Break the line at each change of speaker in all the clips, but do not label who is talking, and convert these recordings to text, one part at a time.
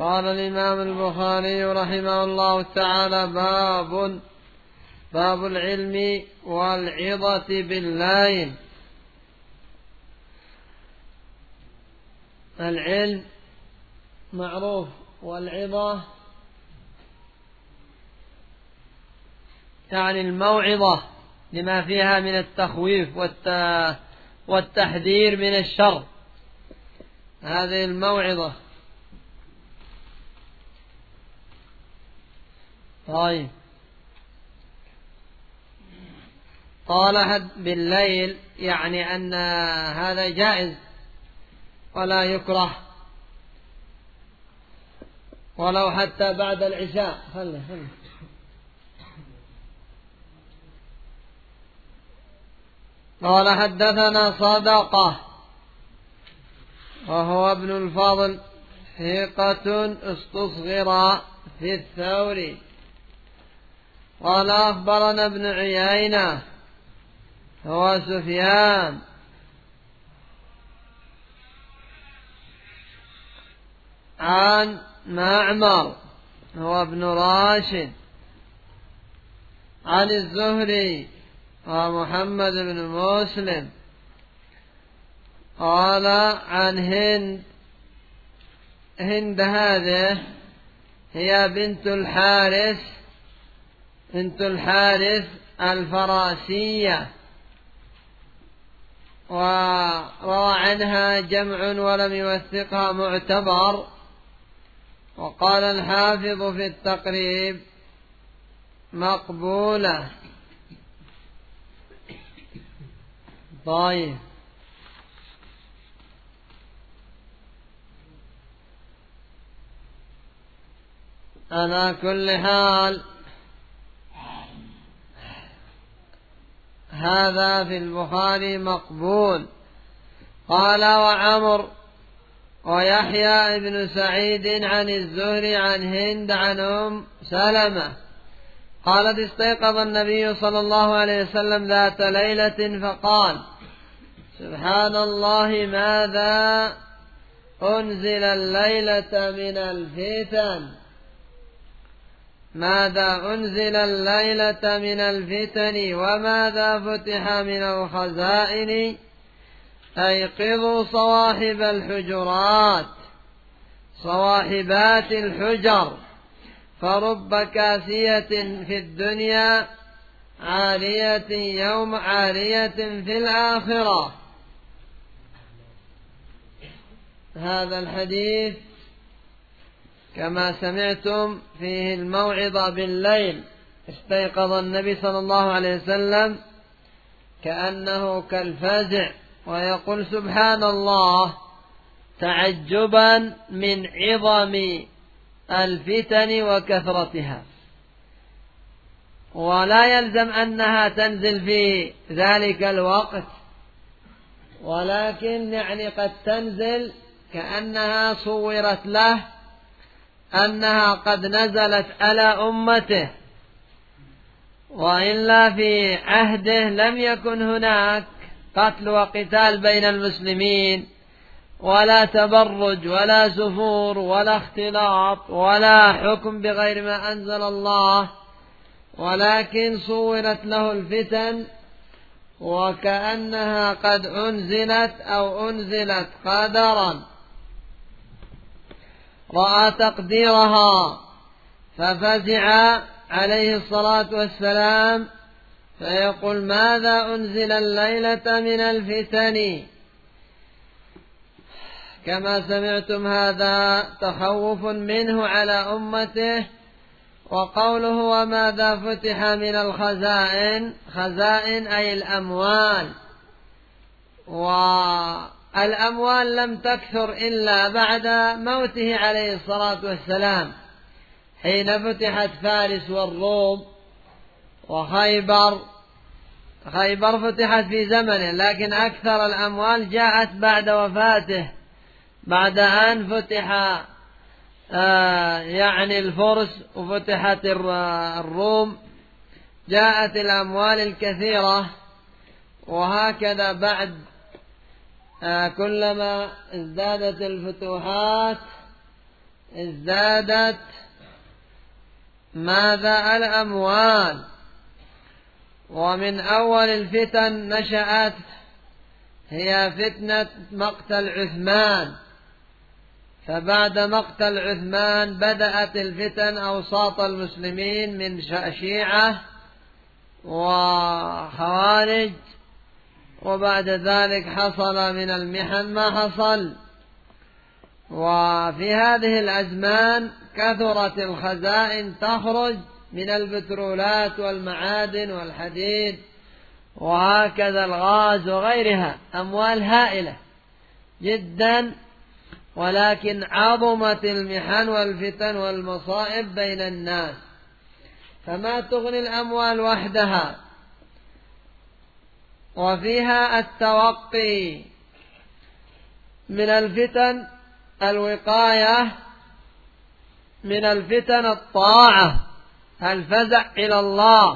قال الإمام البخاري رحمه الله تعالى: باب العلم والعظة بالليل. العلم معروف، والعظة يعني الموعظة لما فيها من التخويف والتحذير من الشر، هذه الموعظة. طيب، قال بالليل يعني أن هذا جائز ولا يكره، ولو حتى بعد العشاء. قال: حدثنا صدقة وهو ابن الفضل، ثقة استصغر في الثوري. قال: أخبرنا ابن عيينة هو سفيان عن معمر هو ابن راشد عن الزهري ومحمد بن مسلم قال عن هند هذه هي بنت الحارث الفراسية، وروى عنها جمع ولم يوثقها معتبر. وقال الحافظ في التقريب: مقبولة. طيب، على كل حال هذا في البخاري مقبول. قال: وعمر ويحيى بن سعيد عن الزهري عن هند عن أم سلمة قالت: استيقظ النبي صلى الله عليه وسلم ذات ليلة فقال: سبحان الله، ماذا أنزل الليلة من الفتن وماذا فتح من الخزائن. أيقظوا صواحبات الحجر، فرب كاسية في الدنيا عارية في الآخرة. هذا الحديث كما سمعتم فيه الموعظة بالليل. استيقظ النبي صلى الله عليه وسلم كأنه كالفزع ويقول: سبحان الله، تعجبا من عظم الفتن وكثرتها. ولا يلزم أنها تنزل في ذلك الوقت، ولكن يعني قد تنزل كأنها صورت له أنها قد نزلت على أمته، وإلا في عهده لم يكن هناك قتل وقتال بين المسلمين، ولا تبرج ولا سفور ولا اختلاط ولا حكم بغير ما أنزل الله، ولكن صورت له الفتن وكأنها قد أنزلت قدرا. رأى تقديرها ففزع عليه الصلاة والسلام، فيقول: ماذا أنزل الليلة من الفتن؟ كما سمعتم هذا تخوف منه على أمته. وقوله: وماذا فتح من الخزائن، خزائن أي الأموال، والأموال لم تكثر إلا بعد موته عليه الصلاة والسلام، حين فتحت فارس والروم، وخيبر فتحت في زمنه، لكن أكثر الأموال جاءت بعد وفاته، بعد أن فتح يعني الفرس وفتحت الروم، جاءت الأموال الكثيرة. وهكذا بعد كلما ازدادت الفتوحات ازدادت ماذا؟ الأموال. ومن أول الفتن نشأت هي فتنة مقتل عثمان، فبعد مقتل عثمان بدأت الفتن أوساط المسلمين من شيعة وخوارج، وبعد ذلك حصل من المحن ما حصل. وفي هذه الأزمان كثرت الخزائن تخرج من البترولات والمعادن والحديد وهكذا الغاز وغيرها، أموال هائلة جدا، ولكن عظمت المحن والفتن والمصائب بين الناس، فما تغني الأموال وحدها. وفيها التوقي من الفتن، الوقاية من الفتن الطاعة، الفزع إلى الله،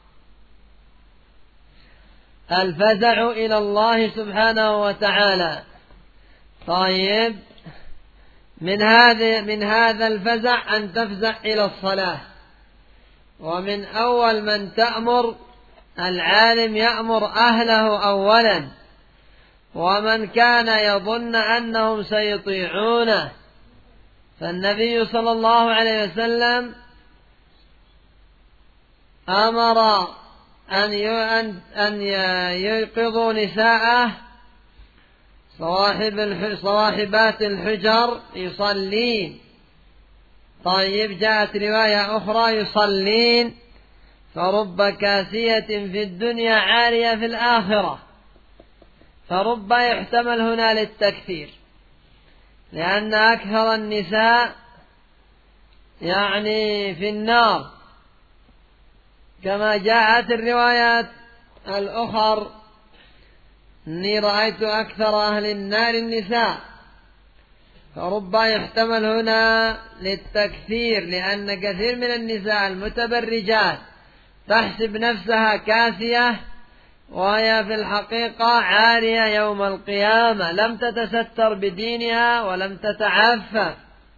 الفزع إلى الله سبحانه وتعالى. طيب، من هذا الفزع أن تفزع إلى الصلاة. ومن أول من تأمر العالم يأمر أهله أولا، ومن كان يظن أنهم سيطيعونه، فالنبي صلى الله عليه وسلم أمر أن ييقظوا نساءه صواحبات الحجر يصلين. طيب، جاءت رواية أخرى يصلين، فرب كاسية في الدنيا عارية في الآخرة. فرب يحتمل هنا للتكثير، لأن أكثر النساء يعني في النار، كما جاءت الروايات الأخر إني رأيت أكثر أهل النار النساء. فرب يحتمل هنا للتكثير، لأن كثير من النساء المتبرجات تحسب نفسها كاسية وهي في الحقيقة عارية يوم القيامة، لم تتستر بدينها ولم تتعفف.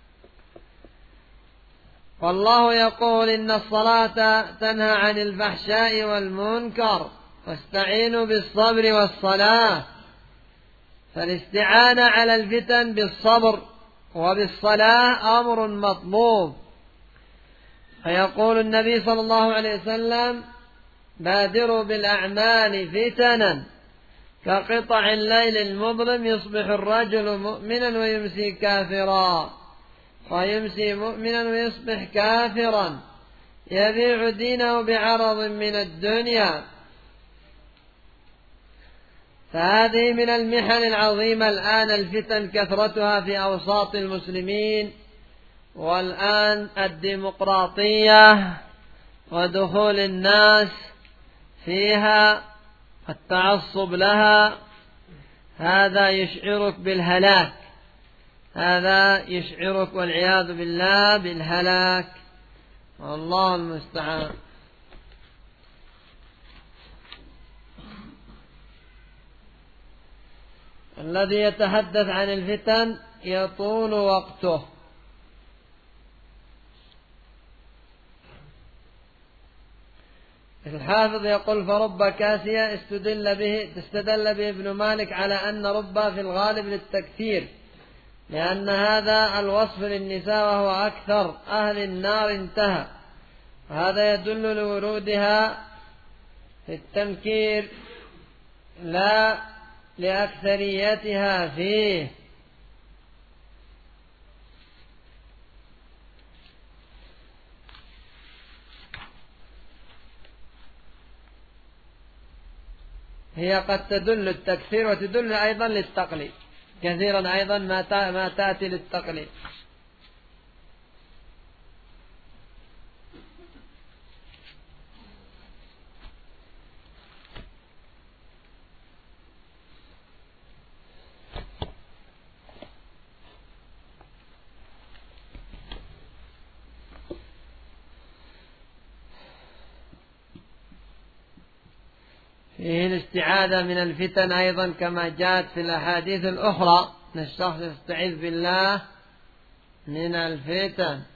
والله يقول إن الصلاة تنهى عن الفحشاء والمنكر واستعينوا بالصبر والصلاة. فالاستعانة على الفتن بالصبر وبالصلاة أمر مطلوب. فيقول النبي صلى الله عليه وسلم: بادروا بالأعمال فتنا كقطع الليل المظلم، يصبح الرجل مؤمنا ويمسي كافرا، ويمسي مؤمنا ويصبح كافرا، يبيع دينه بعرض من الدنيا. فهذه من المحن العظيمة الآن الفتن كثرتها في أوساط المسلمين. والآن الديمقراطية ودخول الناس فيها، التعصب لها، هذا يشعرك بالهلاك، هذا يشعرك والعياذ بالله بالهلاك، والله المستعان. الذي يتحدث عن الفتن يطول وقته. الحافظ يقول: فرب كاسية استدل به ابن مالك على أن رب في الغالب للتكثير، لأن هذا الوصف للنساء وهو أكثر أهل النار انتهى. وهذا يدل لورودها في التنكير لا لأكثريتها فيه. هي قد تدل التكثير وتدل أيضا للتقليد، كثيرا أيضا ما تأتي للتقليد. فيه الاستعاذة من الفتن أيضا كما جاءت في الأحاديث الأخرى، أن الشخص يستعيذ بالله من الفتن.